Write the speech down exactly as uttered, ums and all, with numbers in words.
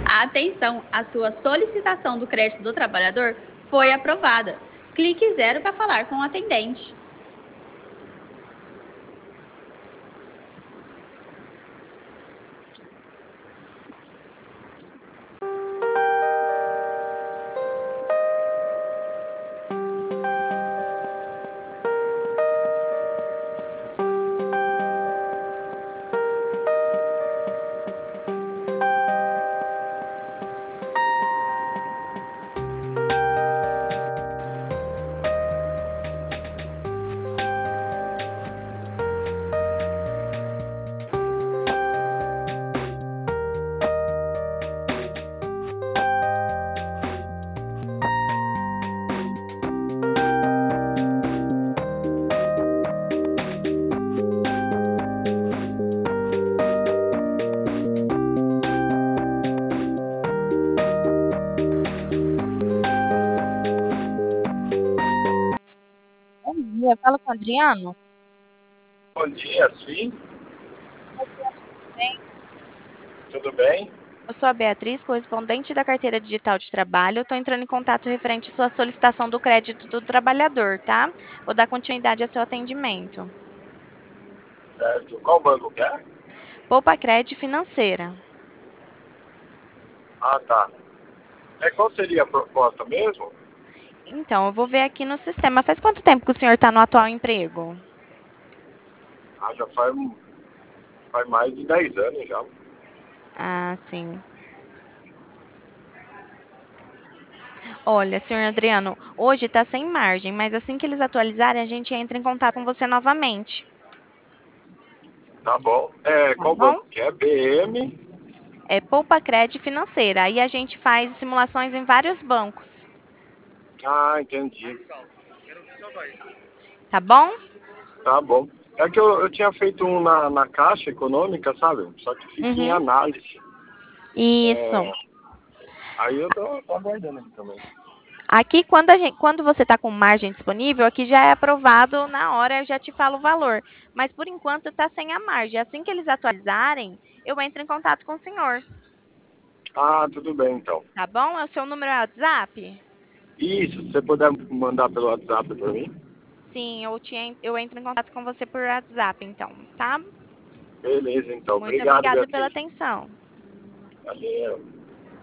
Atenção, a sua solicitação do crédito do trabalhador foi aprovada. Clique zero para falar com o atendente. Bom dia, fala com o Adriano. Bom dia, sim. Tudo bem? Tudo bem? Eu sou a Beatriz, correspondente da carteira digital de trabalho. Estou entrando em contato referente à sua solicitação do crédito do trabalhador, tá? Vou dar continuidade ao seu atendimento. Certo. Qual banco que é? Poupa Crédito Financeira. Ah, tá. É, qual seria a proposta mesmo? Então, eu vou ver aqui no sistema. Faz quanto tempo que o senhor está no atual emprego? Ah, já faz, faz mais de dez anos já. Ah, sim. Olha, senhor Adriano, hoje está sem margem, mas assim que eles atualizarem, a gente entra em contato com você novamente. Tá bom. É, Tá qual bom? banco que é? B M? É Poupa Crédito Financeira. Aí a gente faz simulações em vários bancos. Ah, entendi. Tá bom? Tá bom. É que eu, eu tinha feito um na, na Caixa Econômica, sabe? Só que fica em Uhum. análise. Isso. É, aí eu tô, tô aguardando aqui também. Aqui, quando, a gente, quando você está com margem disponível, aqui já é aprovado na hora, eu já te falo o valor. Mas por enquanto está sem a margem. Assim que eles atualizarem, eu entro em contato com o senhor. Ah, tudo bem então. Tá bom? É o seu número é WhatsApp? Isso, se você puder mandar pelo WhatsApp pra mim. Sim, eu, te, en- eu entro em contato com você por WhatsApp, então, tá? Beleza, então. Muito Obrigado, obrigada pela Beatriz. atenção. Valeu.